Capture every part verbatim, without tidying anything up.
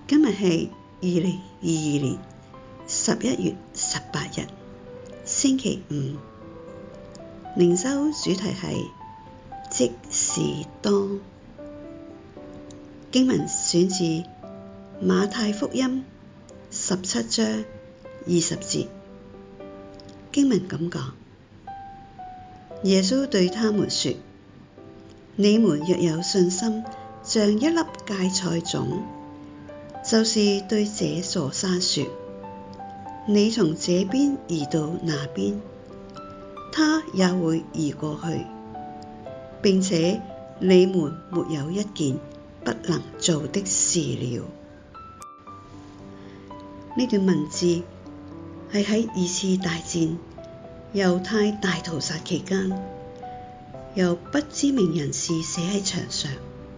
今日係二零二二年十一月十八日，星期五。靈修主題係即是當。經文選自馬太福音十七章二十節。經文咁講：耶穌對他們說，你們若有信心，像一粒芥菜種，就是對這座山說，你從這邊移到那邊，它也會移過去，並且你們沒有一件不能做的事了。呢段文字係喺二次大戰猶太大屠殺期間，由不知名人士寫喺牆上。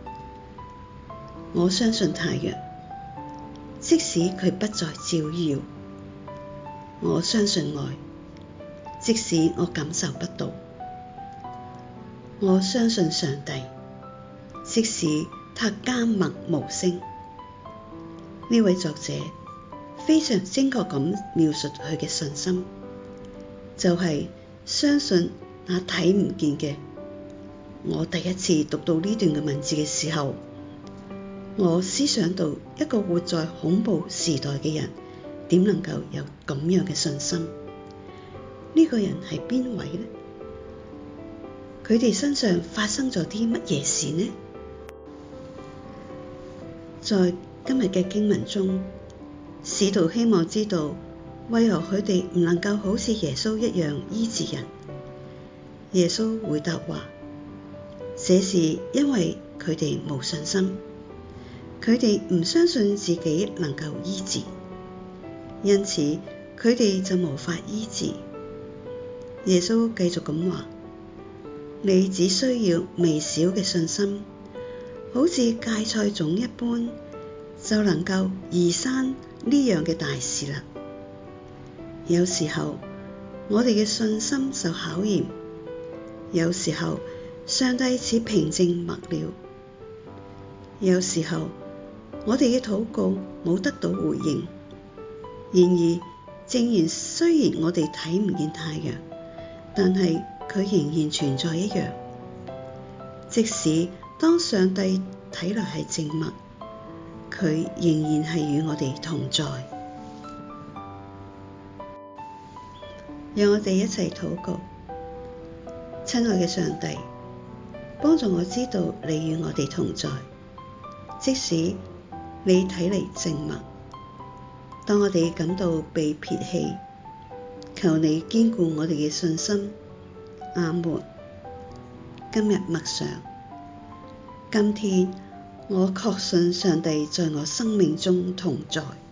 我相信太陽，即使佢不再照耀；我相信愛，即使我感受不到；我相信上帝，即使他緘默無聲。呢位作者非常精確咁描述佢嘅信心，就係、是、相信那睇唔見嘅。我第一次讀到呢段嘅文字嘅時候，我思想到一個活在恐怖時代嘅人點能夠有咁樣嘅信心？呢、這個人係邊位呢？佢哋身上發生咗啲乜嘢事呢？在今日嘅經文中，使徒希望知道為何佢哋唔能夠好似耶穌一樣醫治人。耶穌回答話：這是因為佢哋冇信心。佢哋唔相信自己能夠醫治，因此佢哋就無法醫治。耶穌繼續咁話：你只需要微小嘅信心，好似芥菜種一般，就能夠移山呢樣嘅大事啦。有時候我哋嘅信心受考驗，有時候上帝似平靜默了，有時候我哋嘅禱告冇得到回應。然而，正如雖然我哋睇唔見太陽，但係佢仍然存在一樣。即使當上帝睇來係靜默，佢仍然係與我哋同在。讓我哋一齊禱告。親愛嘅上帝，幫助我知道你與我哋同在，即使你睇嚟靜默。當我哋感到被撇棄，求你堅固我哋嘅信心。阿們。今日默想，今天我確信上帝在我生命中同在。